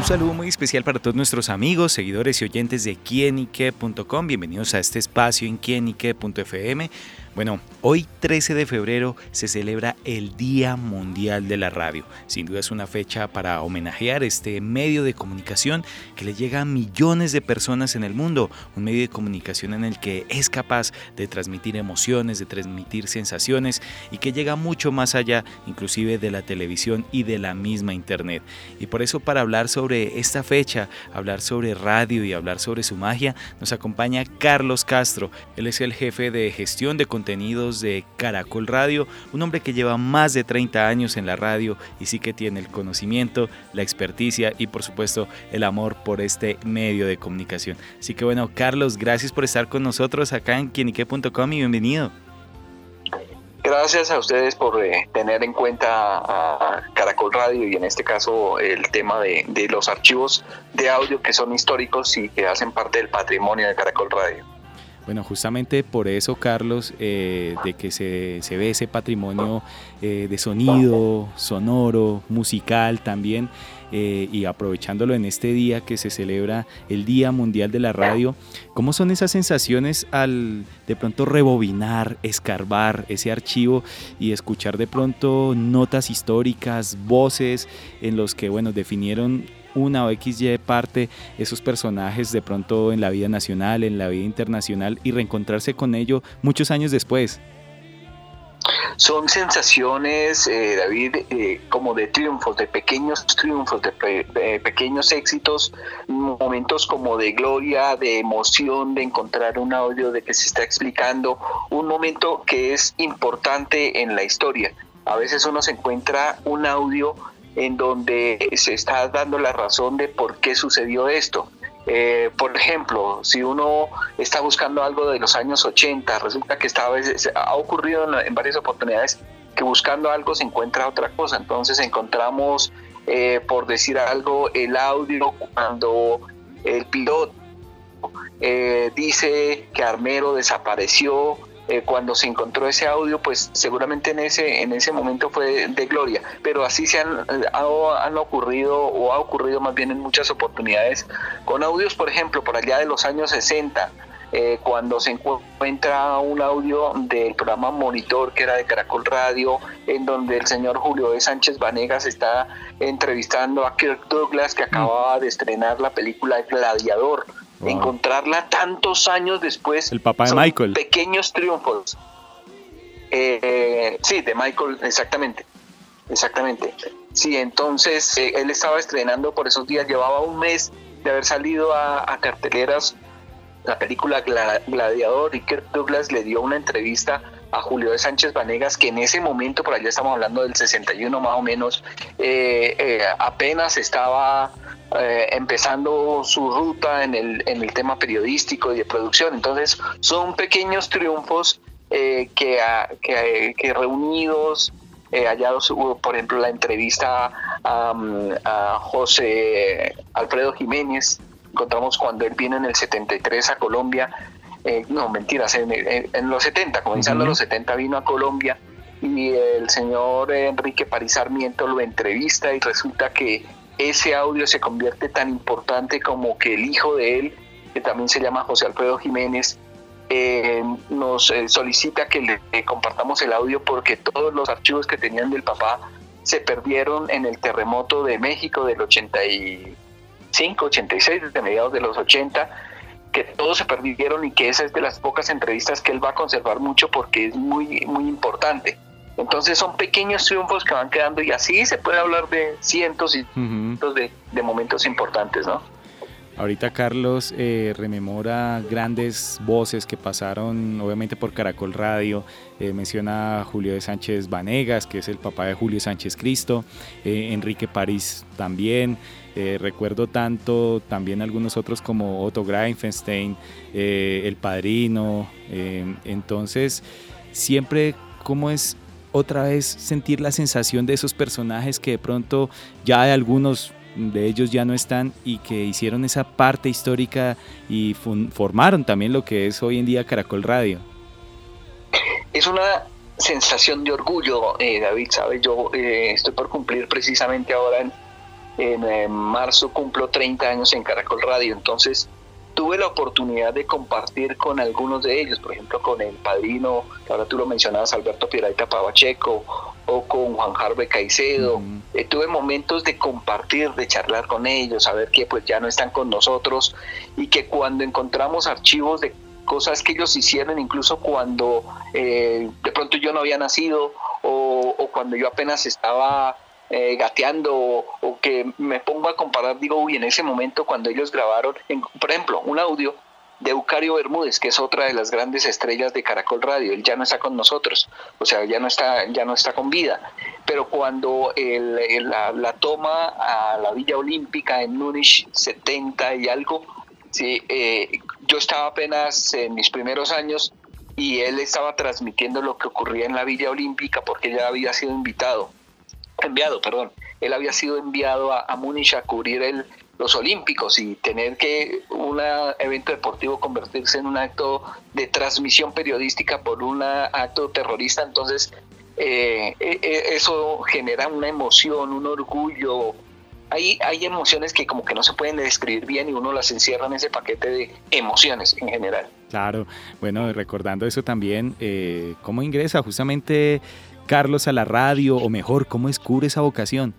saludo muy especial para todos nuestros amigos, seguidores y oyentes de quienique.com. Bienvenidos a este espacio en quienique.fm. Bueno, hoy 13 de febrero se celebra el Día Mundial de la Radio. Sin duda es una fecha para homenajear este medio de comunicación que le llega a millones de personas en el mundo. Un medio de comunicación en el que es capaz de transmitir emociones, de transmitir sensaciones y que llega mucho más allá, inclusive de la televisión y de la misma internet. Y por eso, para hablar sobre esta fecha, hablar sobre radio y hablar sobre su magia, nos acompaña Carlos Castro. Él es el jefe de gestión de contenidos de Caracol Radio, un hombre que lleva más de 30 años en la radio y sí que tiene el conocimiento, la experticia y por supuesto el amor por este medio de comunicación. Así que bueno, Carlos, gracias por estar con nosotros acá en quienique.com y bienvenido. Gracias a ustedes por tener en cuenta a Caracol Radio y en este caso el tema de los archivos de audio que son históricos y que hacen parte del patrimonio de Caracol Radio. Bueno, justamente por eso, Carlos, de que se ve ese patrimonio de sonido, sonoro, musical también, y aprovechándolo en este día que se celebra el Día Mundial de la Radio, ¿cómo son esas sensaciones al de pronto rebobinar, escarbar ese archivo y escuchar de pronto notas históricas, voces en los que, bueno, definieron una o XY parte esos personajes de pronto en la vida nacional, en la vida internacional y reencontrarse con ello muchos años después? Son sensaciones, David, como de triunfos, de pequeños triunfos, de pequeños éxitos, momentos como de gloria, de emoción, de encontrar un audio de que se está explicando, un momento que es importante en la historia. A veces uno se encuentra un audio en donde se está dando la razón de por qué sucedió esto. Por ejemplo, si uno está buscando algo de los años 80, resulta que ha ocurrido en varias oportunidades que buscando algo se encuentra otra cosa. Entonces encontramos, por decir algo, el audio cuando el piloto dice que Armero desapareció. Cuando se encontró ese audio, pues seguramente en ese momento fue de gloria, pero así han ocurrido, o ha ocurrido más bien en muchas oportunidades, con audios, por ejemplo, por allá de los años 60, cuando se encuentra un audio del programa Monitor, que era de Caracol Radio, en donde el señor Julio de Sánchez Vanegas está entrevistando a Kirk Douglas, que acababa de estrenar la película Gladiador. Wow. Encontrarla tantos años después. El papá de Michael. Pequeños triunfos. Sí, de Michael, exactamente. Sí, entonces él estaba estrenando por esos días, llevaba un mes de haber salido a carteleras la película Gladiador, y Kirk Douglas le dio una entrevista a Julio de Sánchez Vanegas, que en ese momento, por allá estamos hablando del 61 más o menos, apenas estaba empezando su ruta en el tema periodístico y de producción. Entonces son pequeños triunfos que reunidos, hallados. Hubo, por ejemplo, la entrevista a José Alfredo Jiménez. Encontramos cuando él vino en el 73 a Colombia, no, mentiras, en los 70, comenzando los 70 vino a Colombia, y el señor Enrique París Sarmiento lo entrevista, y resulta que ese audio se convierte tan importante como que el hijo de él, que también se llama José Alfredo Jiménez, nos solicita que le compartamos el audio, porque todos los archivos que tenían del papá se perdieron en el terremoto de México del 85, 86, desde mediados de los 80, que todos se perdieron, y que esa es de las pocas entrevistas que él va a conservar mucho porque es muy, muy importante. Entonces son pequeños triunfos que van quedando, y así se puede hablar de cientos y cientos de momentos importantes, ¿no? Ahorita Carlos rememora grandes voces que pasaron obviamente por Caracol Radio, menciona a Julio de Sánchez Vanegas, que es el papá de Julio Sánchez Cristo, Enrique París también, recuerdo tanto también algunos otros como Otto Greifenstein, El Padrino. Entonces siempre, ¿cómo es otra vez sentir la sensación de esos personajes que de pronto ya de algunos de ellos ya no están, y que hicieron esa parte histórica y formaron también lo que es hoy en día Caracol Radio? Es una sensación de orgullo, David, ¿sabes? Yo estoy por cumplir precisamente ahora En marzo cumplo 30 años en Caracol Radio, entonces tuve la oportunidad de compartir con algunos de ellos, por ejemplo con el padrino, que ahora tú lo mencionabas, Alberto Piedrahita Pacheco, o con Juan Jarve Caicedo. Tuve momentos de compartir, de charlar con ellos, saber que pues ya no están con nosotros, y que cuando encontramos archivos de cosas que ellos hicieron, incluso cuando de pronto yo no había nacido, o cuando yo apenas estaba gateando, o que me pongo a comparar, digo, uy, en ese momento cuando ellos grabaron, por ejemplo, un audio de Eucario Bermúdez, que es otra de las grandes estrellas de Caracol Radio, él ya no está con nosotros, o sea, ya no está con vida, pero cuando la toma a la Villa Olímpica en Múnich 70 y algo, sí, yo estaba apenas en mis primeros años, y él estaba transmitiendo lo que ocurría en la Villa Olímpica, porque ya había sido él había sido enviado a Múnich a cubrir los Olímpicos, y tener que un evento deportivo convertirse en un acto de transmisión periodística por un acto terrorista, entonces eso genera una emoción, un orgullo. Hay emociones que como que no se pueden describir bien, y uno las encierra en ese paquete de emociones en general. Claro, bueno, recordando eso también, ¿cómo ingresa justamente Carlos a la radio, o mejor, cómo descubre esa vocación?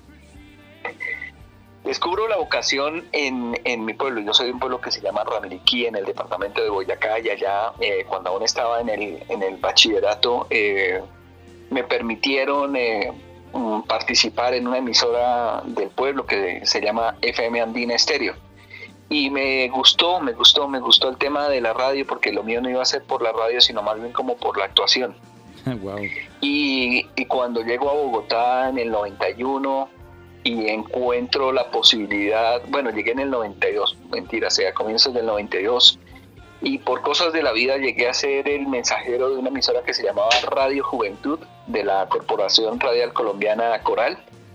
Descubro la vocación en mi pueblo. Yo soy de un pueblo que se llama Ramiriquí, en el departamento de Boyacá, y allá cuando aún estaba en el bachillerato, me permitieron participar en una emisora del pueblo que se llama FM Andina Estéreo. Y me gustó el tema de la radio, porque lo mío no iba a ser por la radio, sino más bien como por la actuación. Wow. Y cuando llego a Bogotá en el 91 y encuentro la posibilidad, bueno, llegué en el 92, a comienzos del 92, y por cosas de la vida llegué a ser el mensajero de una emisora que se llamaba Radio Juventud, de la Corporación Radial Colombiana Coral,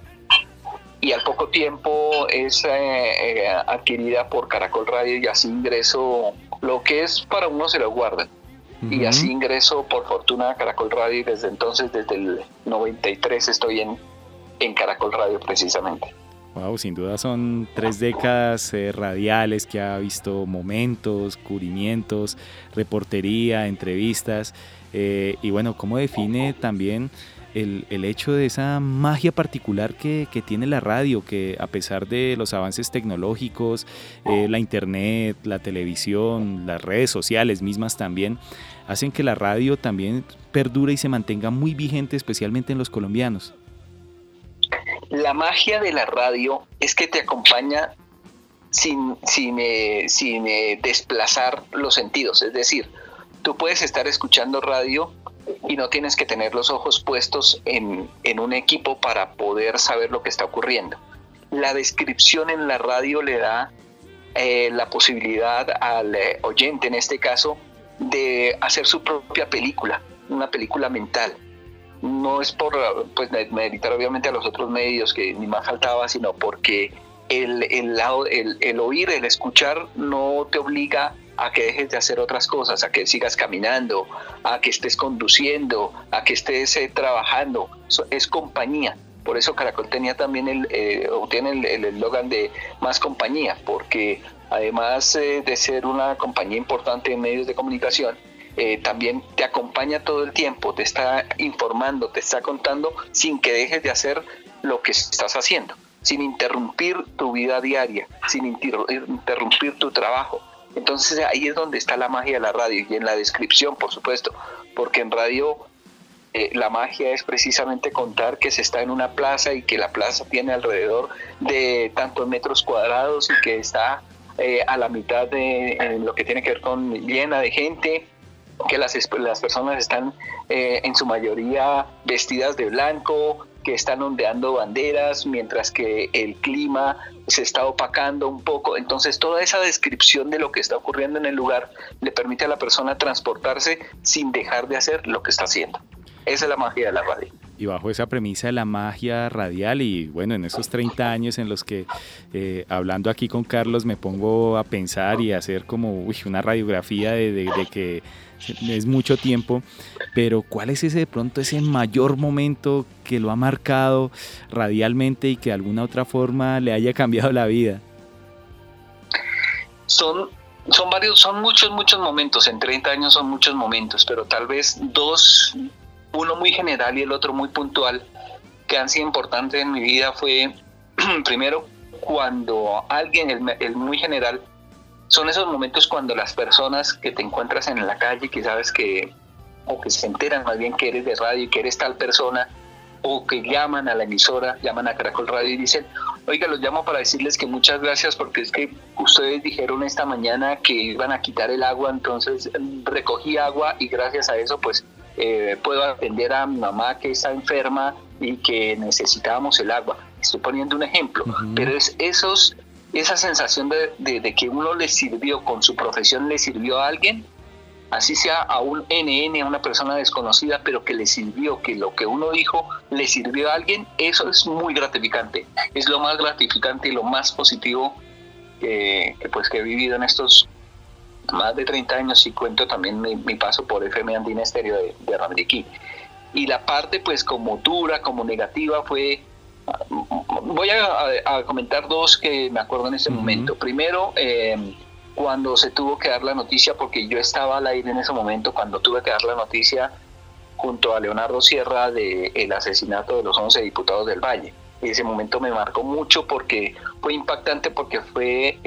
y al poco tiempo es adquirida por Caracol Radio, y así ingreso. Lo que es para uno se lo guarda. Y así ingreso por fortuna a Caracol Radio, y desde entonces, desde el 93, estoy en Caracol Radio precisamente. Wow, sin duda son 3 décadas radiales que ha visto momentos, cubrimientos, reportería, entrevistas, y bueno, ¿cómo define también el hecho de esa magia particular que tiene la radio, que a pesar de los avances tecnológicos, la internet, la televisión, las redes sociales mismas también, hacen que la radio también perdure y se mantenga muy vigente, especialmente en los colombianos? La magia de la radio es que te acompaña sin desplazar los sentidos, es decir, tú puedes estar escuchando radio y no tienes que tener los ojos puestos en un equipo para poder saber lo que está ocurriendo. La descripción en la radio le da la posibilidad al oyente, en este caso, de hacer su propia película, una película mental. No es por meditar obviamente a los otros medios, que ni más faltaba, sino porque el oír, el escuchar no te obliga a que dejes de hacer otras cosas, a que sigas caminando, a que estés conduciendo, a que estés trabajando. Es compañía. Por eso Caracol tenía también tiene el eslogan de más compañía, porque además de ser una compañía importante en medios de comunicación, también te acompaña todo el tiempo, te está informando, te está contando sin que dejes de hacer lo que estás haciendo, sin interrumpir tu vida diaria, sin interrumpir tu trabajo. Entonces ahí es donde está la magia de la radio, y en la descripción, por supuesto, porque en radio la magia es precisamente contar que se está en una plaza, y que la plaza tiene alrededor de tantos metros cuadrados, y que está a la mitad de lo que tiene que ver con llena de gente, que las personas están en su mayoría vestidas de blanco, que están ondeando banderas, mientras que el clima se está opacando un poco. Entonces toda esa descripción de lo que está ocurriendo en el lugar le permite a la persona transportarse sin dejar de hacer lo que está haciendo. Esa es la magia de la radio. Y bajo esa premisa de la magia radial y bueno, en esos 30 años en los que hablando aquí con Carlos me pongo a pensar y a hacer como una radiografía de que es mucho tiempo, pero ¿cuál es ese de pronto ese mayor momento que lo ha marcado radialmente y que de alguna otra forma le haya cambiado la vida? Son varios, son muchos momentos, en 30 años son muchos momentos, pero tal vez dos, uno muy general y el otro muy puntual, que han sido importantes en mi vida fue, primero, cuando alguien, el muy general, son esos momentos cuando las personas que te encuentras en la calle, que sabes que, o que se enteran más bien que eres de radio y que eres tal persona, o que llaman a la emisora, llaman a Caracol Radio y dicen, oiga, los llamo para decirles que muchas gracias porque es que ustedes dijeron esta mañana que iban a quitar el agua, entonces recogí agua y gracias a eso pues puedo atender a mi mamá que está enferma y que necesitábamos el agua. Estoy poniendo un ejemplo, pero es esa sensación de que uno le sirvió, con su profesión le sirvió a alguien, así sea a un NN, a una persona desconocida, pero que le sirvió, que lo que uno dijo le sirvió a alguien, eso es muy gratificante. Es lo más gratificante y lo más positivo que he vivido en estos más de 30 años, y cuento también mi paso por FM Andina Estéreo de Ramiriquí. Y la parte pues como dura, como negativa fue... Voy a comentar dos que me acuerdo en este momento. Primero, cuando se tuvo que dar la noticia, porque yo estaba al aire en ese momento, cuando tuve que dar la noticia junto a Leonardo Sierra del asesinato de los 11 diputados del Valle. Ese momento me marcó mucho porque fue impactante, porque fue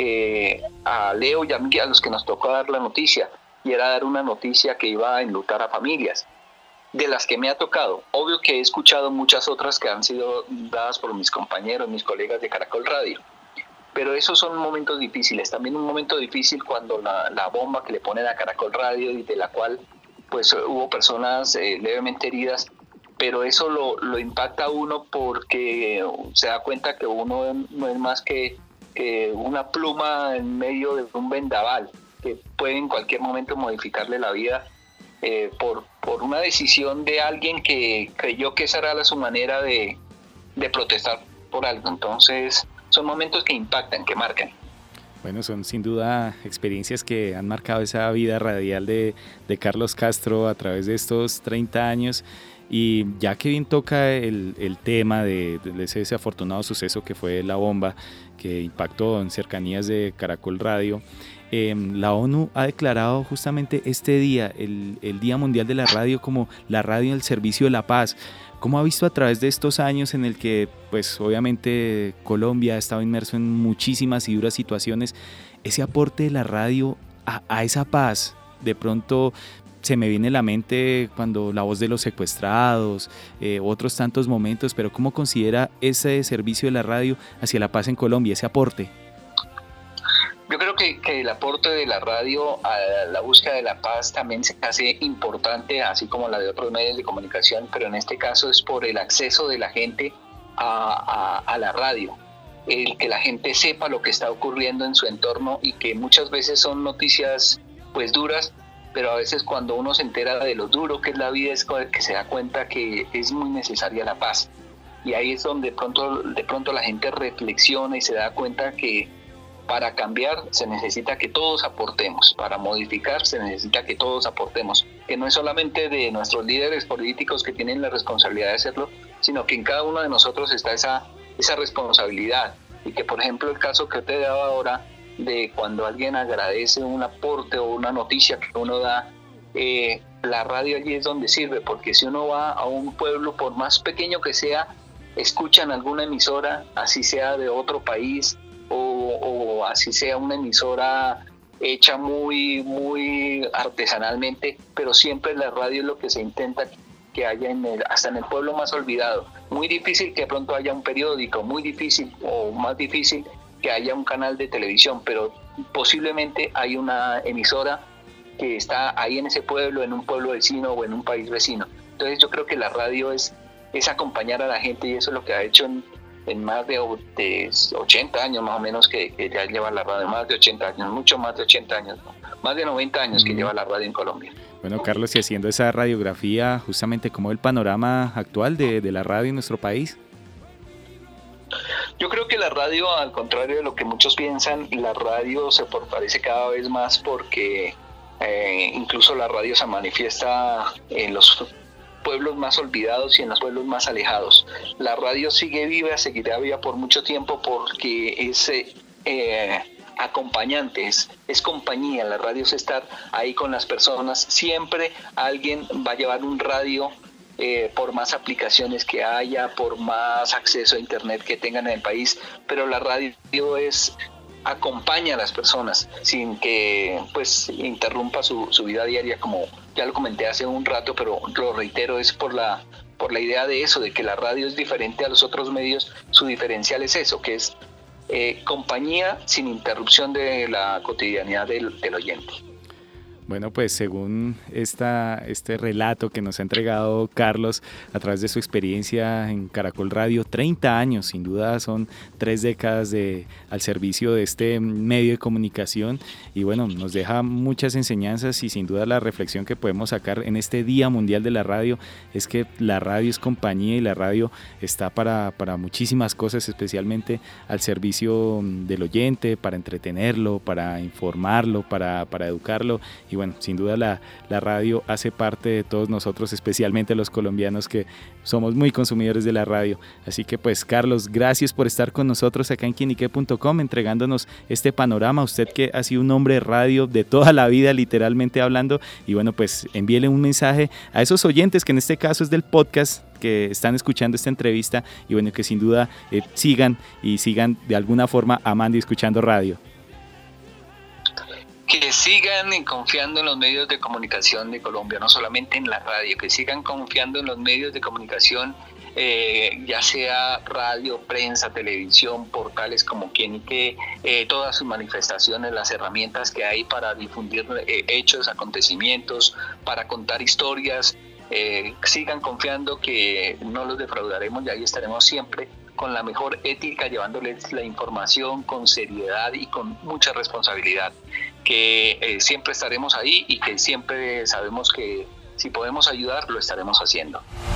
a Leo y a mí a los que nos tocó dar la noticia, y era dar una noticia que iba a enlutar a familias, de las que me ha tocado. Obvio que he escuchado muchas otras que han sido dadas por mis compañeros, mis colegas de Caracol Radio, pero esos son momentos difíciles. También un momento difícil cuando la bomba que le ponen a Caracol Radio, y de la cual pues hubo personas levemente heridas, pero eso lo impacta a uno porque se da cuenta que uno no es más que una pluma en medio de un vendaval que puede en cualquier momento modificarle la vida por una decisión de alguien que creyó que esa era su manera de protestar por algo. Entonces son momentos que impactan, que marcan. Bueno, son sin duda experiencias que han marcado esa vida radial de Carlos Castro a través de estos 30 años. Y ya que bien toca el tema de ese desafortunado suceso que fue la bomba que impactó en cercanías de Caracol Radio, la ONU ha declarado justamente este día, el Día Mundial de la Radio, como la radio al servicio de la paz. ¿Cómo ha visto a través de estos años en el que, pues obviamente Colombia ha estado inmerso en muchísimas y duras situaciones, ese aporte de la radio a esa paz? De pronto se me viene a la mente cuando la voz de los secuestrados, otros tantos momentos, pero ¿cómo considera ese servicio de la radio hacia la paz en Colombia, ese aporte? Yo creo que el aporte de la radio a la búsqueda de la paz también se hace importante, así como la de otros medios de comunicación, pero en este caso es por el acceso de la gente a la radio, el que la gente sepa lo que está ocurriendo en su entorno, y que muchas veces son noticias pues duras, pero a veces cuando uno se entera de lo duro que es la vida es que se da cuenta que es muy necesaria la paz. Y ahí es donde de pronto la gente reflexiona y se da cuenta que para cambiar se necesita que todos aportemos, para modificar se necesita que todos aportemos, que no es solamente de nuestros líderes políticos que tienen la responsabilidad de hacerlo, sino que en cada uno de nosotros está esa responsabilidad. Y que, por ejemplo, el caso que te daba ahora, de cuando alguien agradece un aporte o una noticia que uno da, la radio allí es donde sirve, porque si uno va a un pueblo, por más pequeño que sea, escuchan alguna emisora, así sea de otro país, o así sea una emisora hecha muy, muy artesanalmente, pero siempre la radio es lo que se intenta que haya hasta en el pueblo más olvidado. Muy difícil que de pronto haya un periódico, muy difícil o más difícil que haya un canal de televisión, pero posiblemente hay una emisora que está ahí en ese pueblo, en un pueblo vecino o en un país vecino. Entonces yo creo que la radio es acompañar a la gente, y eso es lo que ha hecho en más de 80 años más o menos que ya lleva la radio, más de 80 años, mucho más de 80 años, ¿no? más de 90 años que lleva la radio en Colombia. Bueno, Carlos, y haciendo esa radiografía, justamente, ¿cómo es el panorama actual de la radio en nuestro país? Yo creo que la radio, al contrario de lo que muchos piensan, la radio se fortalece cada vez más porque incluso la radio se manifiesta en los pueblos más olvidados y en los pueblos más alejados. La radio sigue viva, seguirá viva por mucho tiempo porque es acompañante, es compañía. La radio es estar ahí con las personas. Siempre alguien va a llevar un radio, por más aplicaciones que haya, por más acceso a internet que tengan en el país, pero la radio acompaña a las personas sin que pues interrumpa su vida diaria, como ya lo comenté hace un rato, pero lo reitero, es por la idea de eso, de que la radio es diferente a los otros medios. Su diferencial es eso, que es compañía sin interrupción de la cotidianidad del oyente. Bueno, pues según este relato que nos ha entregado Carlos a través de su experiencia en Caracol Radio, 30 años, sin duda son 3 décadas al servicio de este medio de comunicación, y bueno, nos deja muchas enseñanzas, y sin duda la reflexión que podemos sacar en este Día Mundial de la Radio es que la radio es compañía y la radio está para muchísimas cosas, especialmente al servicio del oyente, para entretenerlo, para informarlo, para educarlo. Y bueno, sin duda la radio hace parte de todos nosotros, especialmente los colombianos que somos muy consumidores de la radio. Así que pues, Carlos, gracias por estar con nosotros acá en quienique.com, entregándonos este panorama. Usted que ha sido un hombre de radio de toda la vida, literalmente hablando, y bueno, pues envíele un mensaje a esos oyentes, que en este caso es del podcast, que están escuchando esta entrevista, y bueno, que sin duda sigan de alguna forma amando y escuchando radio. Que sigan confiando en los medios de comunicación de Colombia, no solamente en la radio, que sigan confiando en los medios de comunicación, ya sea radio, prensa, televisión, portales como Quienique, todas sus manifestaciones, las herramientas que hay para difundir hechos, acontecimientos, para contar historias. Sigan confiando que no los defraudaremos, y ahí estaremos siempre con la mejor ética, llevándoles la información con seriedad y con mucha responsabilidad, que siempre estaremos ahí y que siempre sabemos que si podemos ayudar, lo estaremos haciendo.